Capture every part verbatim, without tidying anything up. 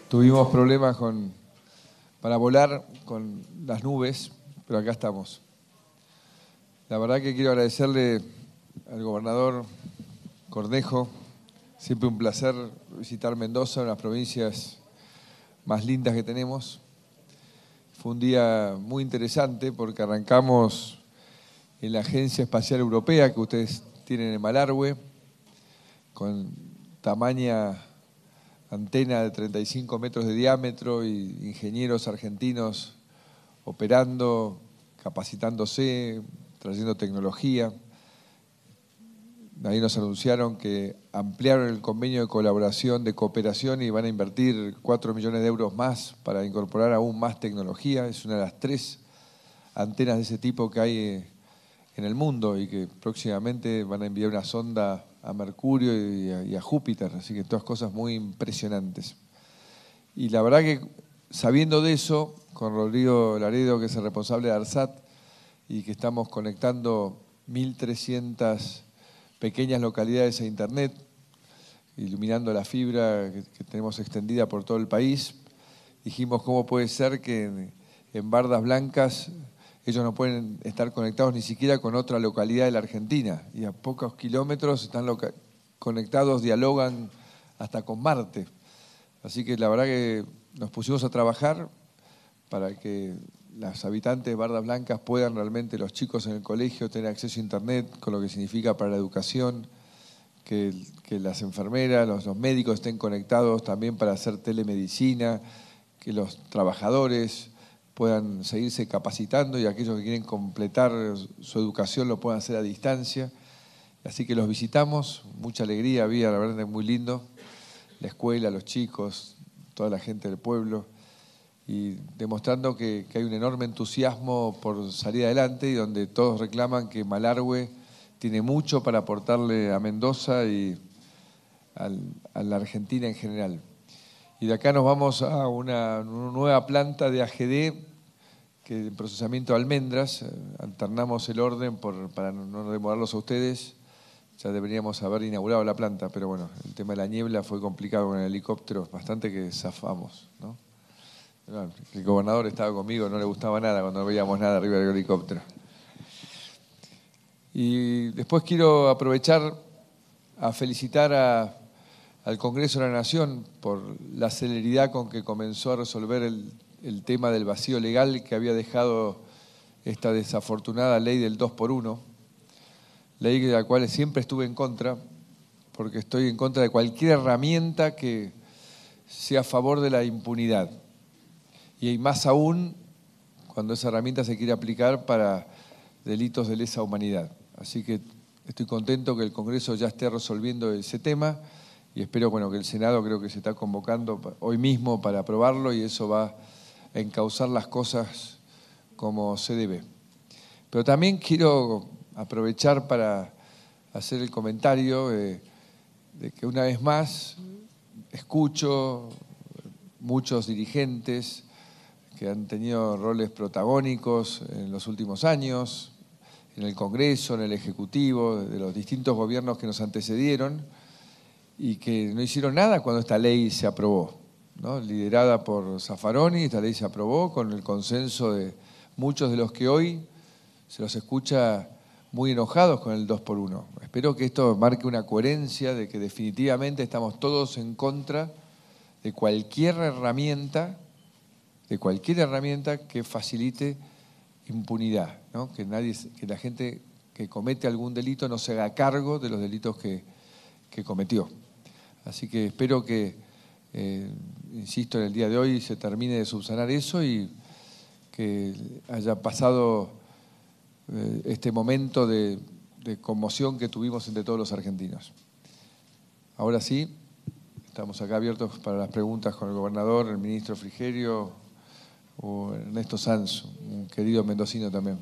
Tuvimos problemas con, para volar con las nubes, pero acá estamos. La verdad que quiero agradecerle al gobernador Cornejo. Siempre un placer visitar Mendoza, una de las provincias más lindas que tenemos. Fue un día muy interesante porque arrancamos en la Agencia Espacial Europea que ustedes tienen en Malargüe, con tamaña antena de treinta y cinco metros de diámetro y ingenieros argentinos operando, capacitándose, trayendo tecnología. Ahí nos anunciaron que ampliaron el convenio de colaboración, de cooperación y van a invertir cuatro millones de euros más para incorporar aún más tecnología. Es una de las tres antenas de ese tipo que hay en el mundo y que próximamente van a enviar una sonda a Mercurio y a, y a Júpiter, así que todas cosas muy impresionantes. Y la verdad que sabiendo de eso, con Rodrigo Laredo, que es el responsable de ARSAT, y que estamos conectando mil trescientas pequeñas localidades a Internet, iluminando la fibra que, que tenemos extendida por todo el país, dijimos cómo puede ser que en, en Bardas Blancas ellos no pueden estar conectados ni siquiera con otra localidad de la Argentina, y a pocos kilómetros están conectados, dialogan hasta con Marte. Así que la verdad que nos pusimos a trabajar para que los habitantes de Bardas Blancas puedan realmente, los chicos en el colegio, tener acceso a Internet, con lo que significa para la educación, que, que las enfermeras, los, los médicos estén conectados también para hacer telemedicina, que los trabajadores puedan seguirse capacitando y aquellos que quieren completar su educación lo puedan hacer a distancia. Así que los visitamos, mucha alegría había, la verdad es muy lindo, la escuela, los chicos, toda la gente del pueblo, y demostrando que, que hay un enorme entusiasmo por salir adelante y donde todos reclaman que Malargüe tiene mucho para aportarle a Mendoza y al, a la Argentina en general. Y de acá nos vamos a una, una nueva planta de A G D, que en procesamiento de almendras, alternamos el orden por, para no demorarlos a ustedes. Ya deberíamos haber inaugurado la planta, pero bueno, el tema de la niebla fue complicado con el helicóptero, bastante que zafamos, ¿no? El gobernador estaba conmigo, no le gustaba nada cuando no veíamos nada arriba del helicóptero. Y después quiero aprovechar a felicitar a, al Congreso de la Nación por la celeridad con que comenzó a resolver el, el tema del vacío legal que había dejado esta desafortunada ley del dos por uno, ley de la cual siempre estuve en contra, porque estoy en contra de cualquier herramienta que sea a favor de la impunidad. Y más aún cuando esa herramienta se quiere aplicar para delitos de lesa humanidad. Así que estoy contento que el Congreso ya esté resolviendo ese tema y espero bueno, que el Senado creo que se está convocando hoy mismo para aprobarlo y eso va a encauzar las cosas como se debe. Pero también quiero aprovechar para hacer el comentario de, de que una vez más escucho muchos dirigentes que han tenido roles protagónicos en los últimos años, en el Congreso, en el Ejecutivo, de los distintos gobiernos que nos antecedieron y que no hicieron nada cuando esta ley se aprobó, ¿no? Liderada por Zaffaroni, esta ley se aprobó con el consenso de muchos de los que hoy se los escucha muy enojados con el dos por uno. Espero que esto marque una coherencia de que definitivamente estamos todos en contra de cualquier herramienta de cualquier herramienta que facilite impunidad, ¿no? Que nadie, que la gente que comete algún delito no se haga cargo de los delitos que, que cometió. Así que espero que, eh, insisto, en el día de hoy se termine de subsanar eso y que haya pasado eh, este momento de, de conmoción que tuvimos entre todos los argentinos. Ahora sí, estamos acá abiertos para las preguntas con el gobernador, el ministro Frigerio o Ernesto Sanz, un querido mendocino también.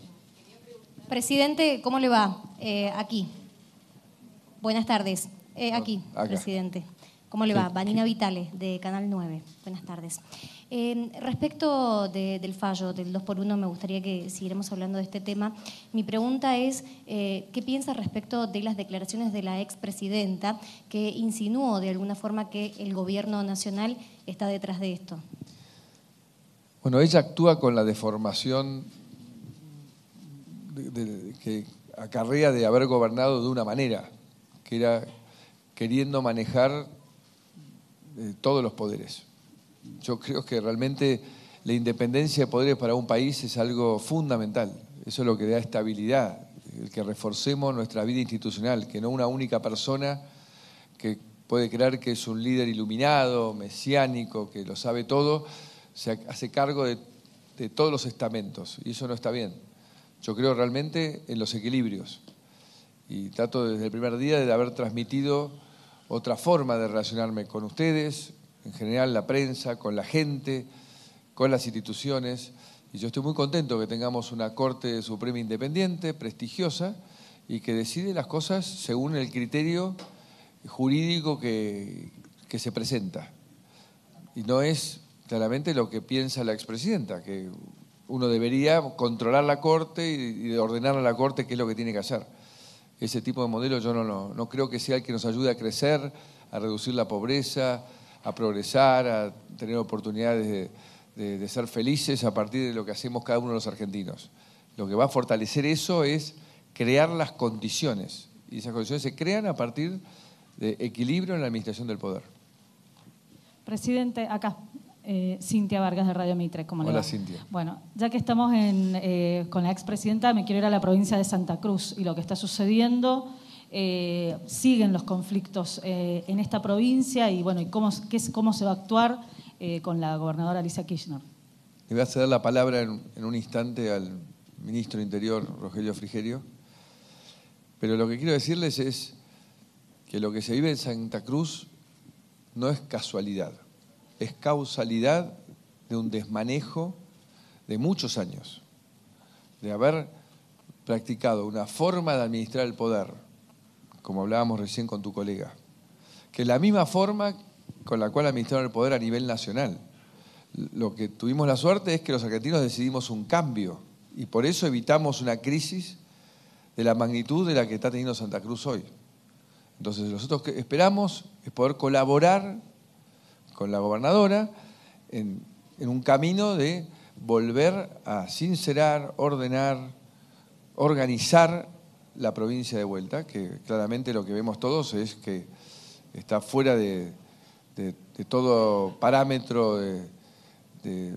Presidente, ¿cómo le va? Eh, aquí. Buenas tardes. Eh, aquí, Acá. presidente. ¿Cómo le va? Sí. Vanina Vitale, de Canal nueve. Buenas tardes. Eh, respecto de, del fallo del dos por uno, me gustaría que siguiéramos hablando de este tema. Mi pregunta es, eh, ¿qué piensa respecto de las declaraciones de la expresidenta que insinuó de alguna forma que el gobierno nacional está detrás de esto? Bueno, ella actúa con la deformación de, de, que acarrea de haber gobernado de una manera, que era queriendo manejar eh, todos los poderes. Yo creo que realmente la independencia de poderes para un país es algo fundamental. Eso es lo que da estabilidad, el que reforcemos nuestra vida institucional, que no una única persona que puede creer que es un líder iluminado, mesiánico, que lo sabe todo, se hace cargo de, de todos los estamentos, y eso no está bien. Yo creo realmente en los equilibrios, y trato desde el primer día de haber transmitido otra forma de relacionarme con ustedes, en general la prensa, con la gente, con las instituciones, y yo estoy muy contento que tengamos una Corte Suprema independiente, prestigiosa, y que decide las cosas según el criterio jurídico que, que se presenta. Y no es claramente lo que piensa la expresidenta, que uno debería controlar la Corte y, y ordenar a la Corte qué es lo que tiene que hacer. Ese tipo de modelo yo no, no, no creo que sea el que nos ayude a crecer, a reducir la pobreza, a progresar, a tener oportunidades de, de, de ser felices a partir de lo que hacemos cada uno de los argentinos. Lo que va a fortalecer eso es crear las condiciones, y esas condiciones se crean a partir de equilibrio en la administración del poder. Presidente, acá, eh, Cintia Vargas de Radio Mitre. ¿Cómo le va? Hola, Cintia. Bueno, ya que estamos en, eh, con la expresidenta, me quiero ir a la provincia de Santa Cruz y lo que está sucediendo. Eh, siguen los conflictos eh, en esta provincia y bueno, y cómo, qué, cómo se va a actuar eh, con la gobernadora Alicia Kirchner. Le voy a ceder la palabra en, en un instante al ministro de Interior, Rogelio Frigerio, pero lo que quiero decirles es que lo que se vive en Santa Cruz no es casualidad, es causalidad de un desmanejo de muchos años, de haber practicado una forma de administrar el poder, como hablábamos recién con tu colega, que es la misma forma con la cual administraron el poder a nivel nacional. Lo que tuvimos la suerte es que los argentinos decidimos un cambio y por eso evitamos una crisis de la magnitud de la que está teniendo Santa Cruz hoy. Entonces nosotros que esperamos es poder colaborar con la gobernadora en, en un camino de volver a sincerar, ordenar, organizar la provincia de vuelta, que claramente lo que vemos todos es que está fuera de, de, de todo parámetro de, de,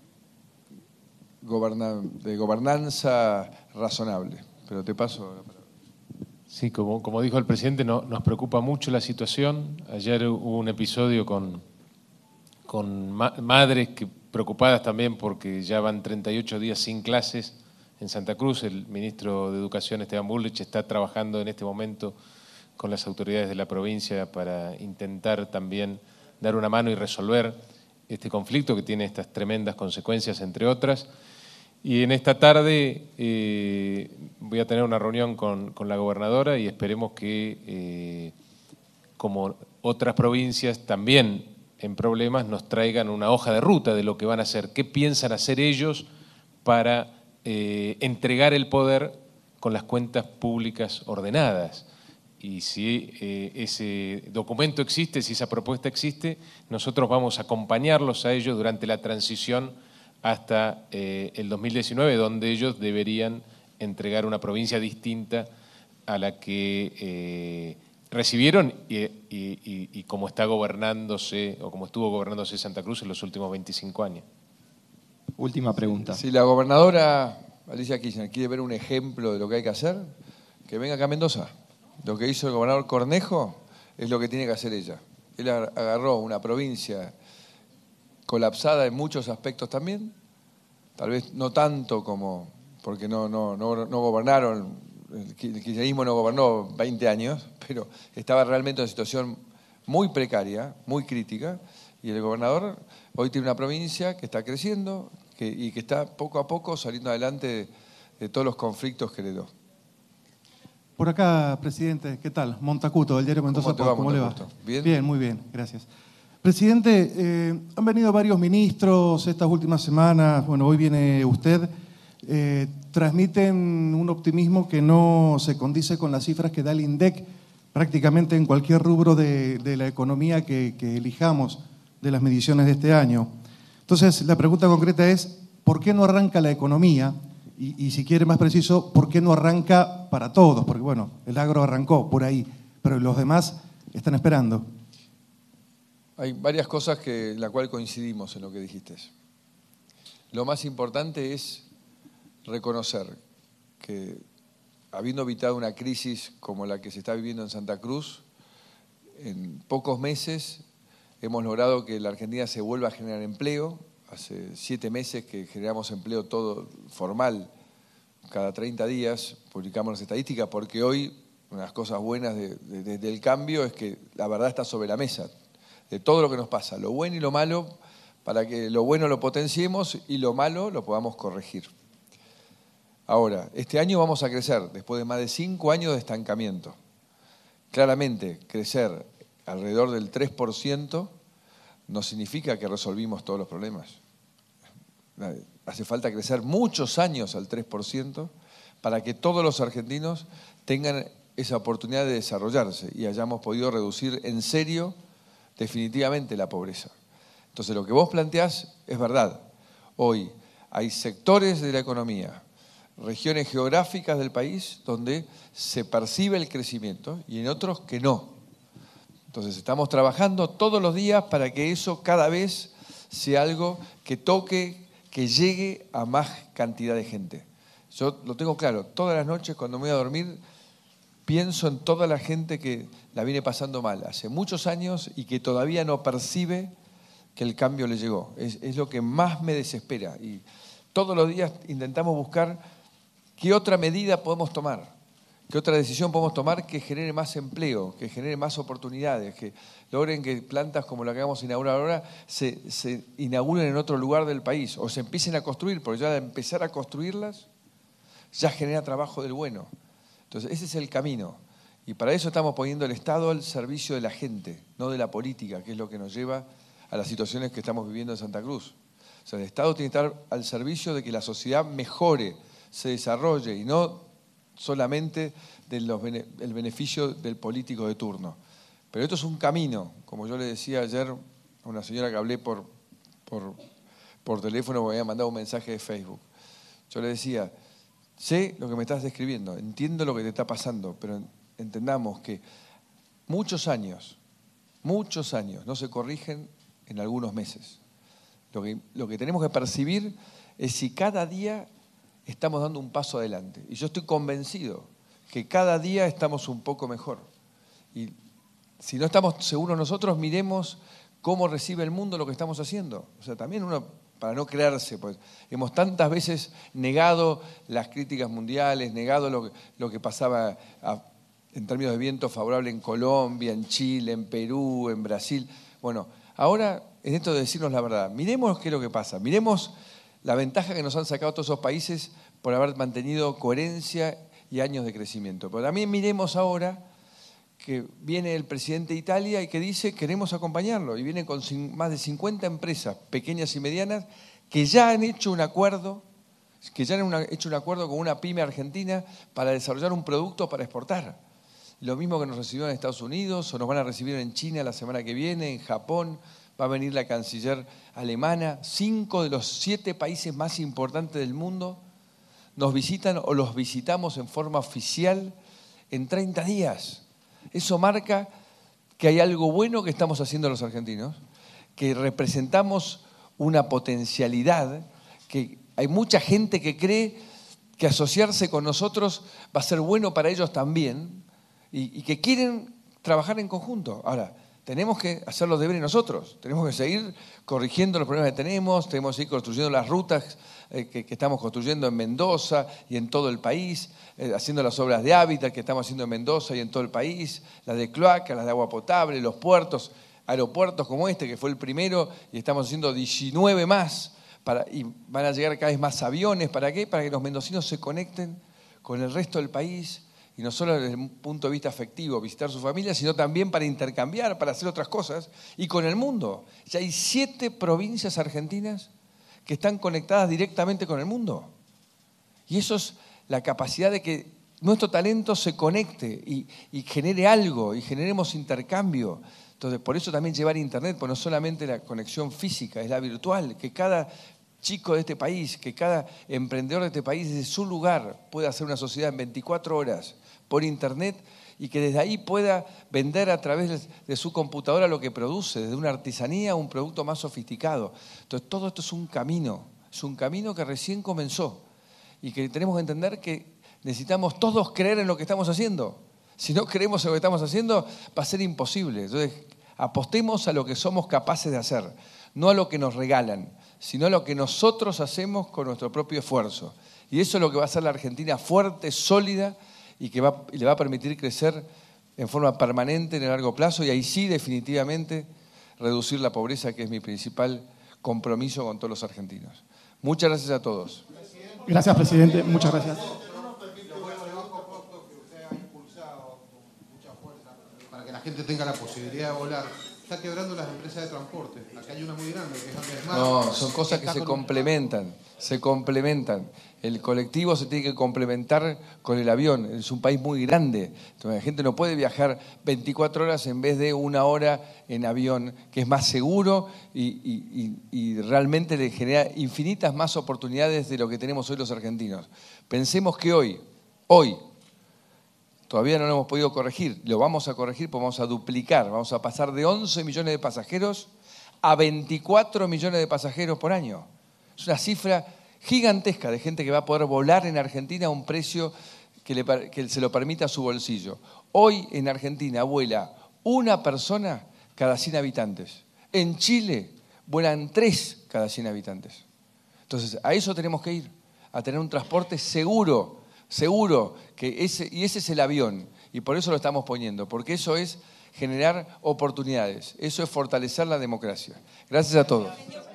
goberna, de gobernanza razonable. Pero te paso la palabra. Sí, como, como dijo el presidente, no, nos preocupa mucho la situación. Ayer hubo un episodio con, con ma madres que, preocupadas también porque ya van treinta y ocho días sin clases en Santa Cruz. El ministro de Educación, Esteban Bullrich, está trabajando en este momento con las autoridades de la provincia para intentar también dar una mano y resolver este conflicto que tiene estas tremendas consecuencias, entre otras. Y en esta tarde eh, voy a tener una reunión con, con la gobernadora y esperemos que, eh, como otras provincias también en problemas, nos traigan una hoja de ruta de lo que van a hacer, qué piensan hacer ellos para eh, entregar el poder con las cuentas públicas ordenadas. Y si eh, ese documento existe, si esa propuesta existe, nosotros vamos a acompañarlos a ellos durante la transición hasta eh, el dos mil diecinueve, donde ellos deberían entregar una provincia distinta a la que eh, recibieron y, y, y, y como está gobernándose, o como estuvo gobernándose Santa Cruz en los últimos veinticinco años. Última pregunta. Si la gobernadora Alicia Kirchner quiere ver un ejemplo de lo que hay que hacer, que venga acá a Mendoza. Lo que hizo el gobernador Cornejo es lo que tiene que hacer ella. Él agarró una provincia colapsada en muchos aspectos también, tal vez no tanto como, porque no, no, no, no gobernaron, el kirchnerismo no gobernó veinte años, pero estaba realmente en una situación muy precaria, muy crítica, y el gobernador hoy tiene una provincia que está creciendo que, y que está poco a poco saliendo adelante de, de todos los conflictos que heredó. Por acá, presidente, ¿qué tal? Montacuto, del diario Mendoza. ¿Cómo te va, ¿Cómo le va? Montacuto? ¿Bien? Bien, muy bien, gracias. Presidente, eh, han venido varios ministros estas últimas semanas, bueno, hoy viene usted, eh, transmiten un optimismo que no se condice con las cifras que da el INDEC prácticamente en cualquier rubro de, de la economía que, que elijamos de las mediciones de este año. Entonces, la pregunta concreta es, ¿por qué no arranca la economía? Y, y si quiere más preciso, ¿por qué no arranca para todos? Porque, bueno, el agro arrancó por ahí, pero los demás están esperando. Hay varias cosas que, en la cual coincidimos en lo que dijiste. Lo más importante es reconocer que, habiendo evitado una crisis como la que se está viviendo en Santa Cruz, en pocos meses hemos logrado que la Argentina se vuelva a generar empleo. Hace siete meses que generamos empleo todo formal, cada treinta días publicamos las estadísticas, porque hoy una de las cosas buenas de, de, de, del cambio es que la verdad está sobre la mesa, de todo lo que nos pasa, lo bueno y lo malo, para que lo bueno lo potenciemos y lo malo lo podamos corregir. Ahora, este año vamos a crecer, después de más de cinco años de estancamiento. Claramente, crecer alrededor del tres por ciento no significa que resolvimos todos los problemas. Hace falta crecer muchos años al tres por ciento para que todos los argentinos tengan esa oportunidad de desarrollarse y hayamos podido reducir en serio definitivamente la pobreza. Entonces, lo que vos planteás es verdad. Hoy hay sectores de la economía, regiones geográficas del país donde se percibe el crecimiento y en otros que no. Entonces estamos trabajando todos los días para que eso cada vez sea algo que toque, que llegue a más cantidad de gente. Yo lo tengo claro, todas las noches cuando me voy a dormir pienso en toda la gente que la viene pasando mal hace muchos años y que todavía no percibe que el cambio le llegó. Es, es lo que más me desespera y todos los días intentamos buscar qué otra medida podemos tomar. ¿Qué otra decisión podemos tomar que genere más empleo, que genere más oportunidades, que logren que plantas como la que vamos a inaugurar ahora se, se inauguren en otro lugar del país o se empiecen a construir? Porque ya de empezar a construirlas ya genera trabajo del bueno. Entonces ese es el camino y para eso estamos poniendo el Estado al servicio de la gente, no de la política, que es lo que nos lleva a las situaciones que estamos viviendo en Santa Cruz. O sea, el Estado tiene que estar al servicio de que la sociedad mejore, se desarrolle y no solamente del el beneficio del político de turno. Pero esto es un camino, como yo le decía ayer a una señora que hablé por, por, por teléfono, me había mandado un mensaje de Facebook. Yo le decía, sé lo que me estás describiendo, entiendo lo que te está pasando, pero entendamos que muchos años, muchos años no se corrigen en algunos meses. Lo que, lo que tenemos que percibir es si cada día estamos dando un paso adelante. Y yo estoy convencido que cada día estamos un poco mejor. Y si no estamos seguros nosotros, miremos cómo recibe el mundo lo que estamos haciendo. O sea, también uno, para no creerse, pues hemos tantas veces negado las críticas mundiales, negado lo que, lo que pasaba a, en términos de viento favorable en Colombia, en Chile, en Perú, en Brasil. Bueno, ahora en esto de decirnos la verdad, miremos qué es lo que pasa, miremos la ventaja que nos han sacado todos esos países por haber mantenido coherencia y años de crecimiento. Pero también miremos ahora que viene el presidente de Italia y que dice queremos acompañarlo. Y viene con más de cincuenta empresas pequeñas y medianas que ya han hecho un acuerdo, que ya han una, hecho un acuerdo con una pyme argentina para desarrollar un producto para exportar. Lo mismo que nos recibieron en Estados Unidos o nos van a recibir en China la semana que viene, en Japón. Va a venir la canciller alemana. Cinco de los siete países más importantes del mundo nos visitan o los visitamos en forma oficial en treinta días. Eso marca que hay algo bueno que estamos haciendo los argentinos, que representamos una potencialidad, que hay mucha gente que cree que asociarse con nosotros va a ser bueno para ellos también y, y que quieren trabajar en conjunto. Ahora, tenemos que hacer los deberes nosotros, tenemos que seguir corrigiendo los problemas que tenemos, tenemos que seguir construyendo las rutas eh, que, que estamos construyendo en Mendoza y en todo el país, eh, haciendo las obras de hábitat que estamos haciendo en Mendoza y en todo el país, las de cloaca, las de agua potable, los puertos, aeropuertos como este que fue el primero y estamos haciendo diecinueve más para, y van a llegar cada vez más aviones. ¿Para qué? Para que los mendocinos se conecten con el resto del país Y no solo desde un punto de vista afectivo, visitar su familia, sino también para intercambiar, para hacer otras cosas, y con el mundo. Ya hay siete provincias argentinas que están conectadas directamente con el mundo. Y eso es la capacidad de que nuestro talento se conecte y, y genere algo, y generemos intercambio. Entonces, por eso también llevar internet, pues no solamente la conexión física, es la virtual, que cada chico de este país, que cada emprendedor de este país desde su lugar pueda hacer una sociedad en veinticuatro horas por internet y que desde ahí pueda vender a través de su computadora lo que produce, desde una artesanía a un producto más sofisticado. Entonces, todo esto es un camino, es un camino que recién comenzó y que tenemos que entender que necesitamos todos creer en lo que estamos haciendo. Si no creemos en lo que estamos haciendo, va a ser imposible. Entonces, apostemos a lo que somos capaces de hacer, no a lo que nos regalan, sino a lo que nosotros hacemos con nuestro propio esfuerzo. Y eso es lo que va a hacer la Argentina fuerte, sólida y que va, y le va a permitir crecer en forma permanente en el largo plazo y ahí sí definitivamente reducir la pobreza, que es mi principal compromiso con todos los argentinos. Muchas gracias a todos. Gracias, presidente. Muchas gracias. Para que la gente tenga la posibilidad de volar. Está quebrando las empresas de transporte. Acá hay una muy grande que es Andesmar. No, son cosas que se complementan, se complementan. El colectivo se tiene que complementar con el avión. Es un país muy grande. Entonces, la gente no puede viajar veinticuatro horas en vez de una hora en avión, que es más seguro y, y, y, y realmente le genera infinitas más oportunidades de lo que tenemos hoy los argentinos. Pensemos que hoy, hoy, todavía no lo hemos podido corregir, lo vamos a corregir, pues vamos a duplicar, vamos a pasar de once millones de pasajeros a veinticuatro millones de pasajeros por año. Es una cifra gigantesca de gente que va a poder volar en Argentina a un precio que, le, que se lo permita a su bolsillo. Hoy en Argentina vuela una persona cada cien habitantes. En Chile vuelan tres cada cien habitantes. Entonces, a eso tenemos que ir, a tener un transporte seguro, seguro, que ese, y ese es el avión, y por eso lo estamos poniendo, porque eso es generar oportunidades, eso es fortalecer la democracia. Gracias a todos.